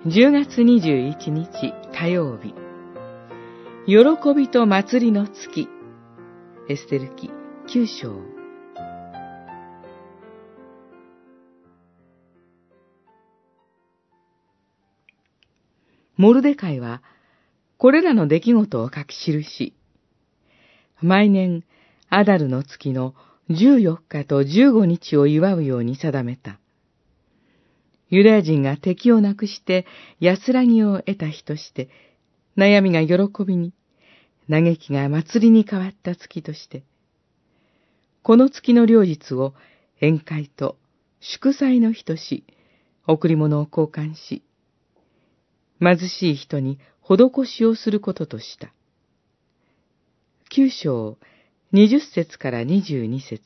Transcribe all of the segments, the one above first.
10月21日火曜日、喜びと祭りの月、エステル記9章。モルデカイはこれらの出来事を書き記し、毎年アダルの月の14日と15日を祝うように定めた。ユダヤ人が敵をなくして安らぎを得た日として、悩みが喜びに、嘆きが祭りに変わった月として、この月の両日を宴会と祝祭の日とし、贈り物を交換し、貧しい人に施しをすることとした。9章20節から22節。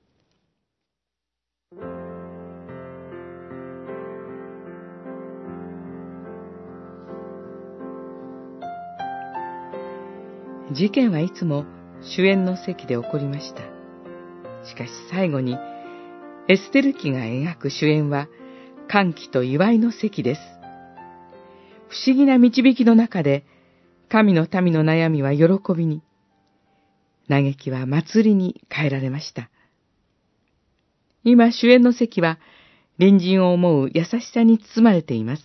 事件はいつも主演の席で起こりました。しかし最後にエステル記が描く主演は歓喜と祝いの席です。不思議な導きの中で神の民の悩みは喜びに、嘆きは祭りに変えられました。今主演の席は隣人を思う優しさに包まれています。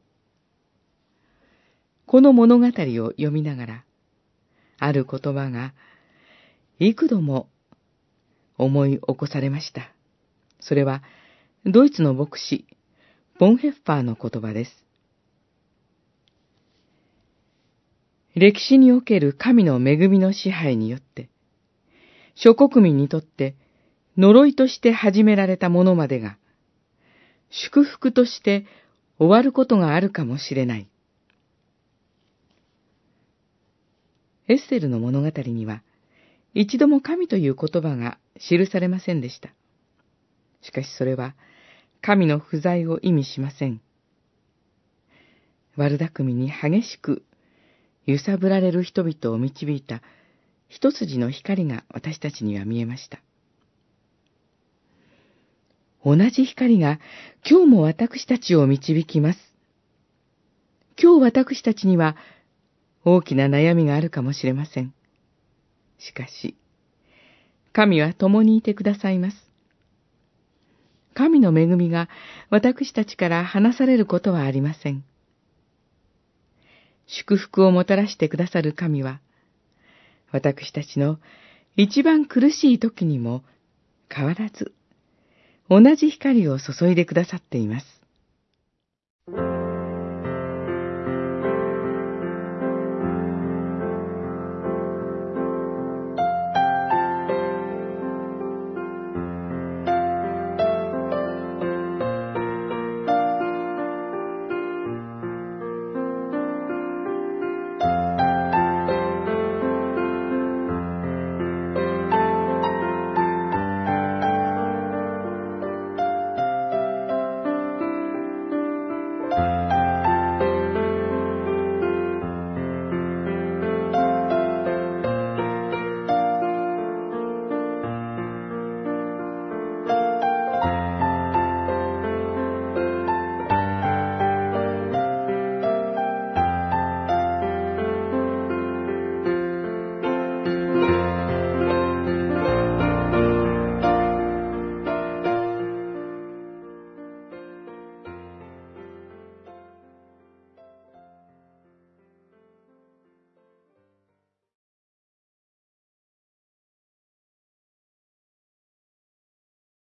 この物語を読みながら、ある言葉が幾度も思い起こされました。それはドイツの牧師ボンヘッファーの言葉です。歴史における神の恵みの支配によって、諸国民にとって呪いとして始められたものまでが、祝福として終わることがあるかもしれない。エステルの物語には、一度も神という言葉が記されませんでした。しかしそれは、神の不在を意味しません。悪巧みに激しく揺さぶられる人々を導いた一筋の光が私たちには見えました。同じ光が今日も私たちを導きます。今日私たちには大きな悩みがあるかもしれません。しかし、神は共にいてくださいます。神の恵みが私たちから離されることはありません。祝福をもたらしてくださる神は、私たちの一番苦しい時にも変わらず、同じ光を注いでくださっています。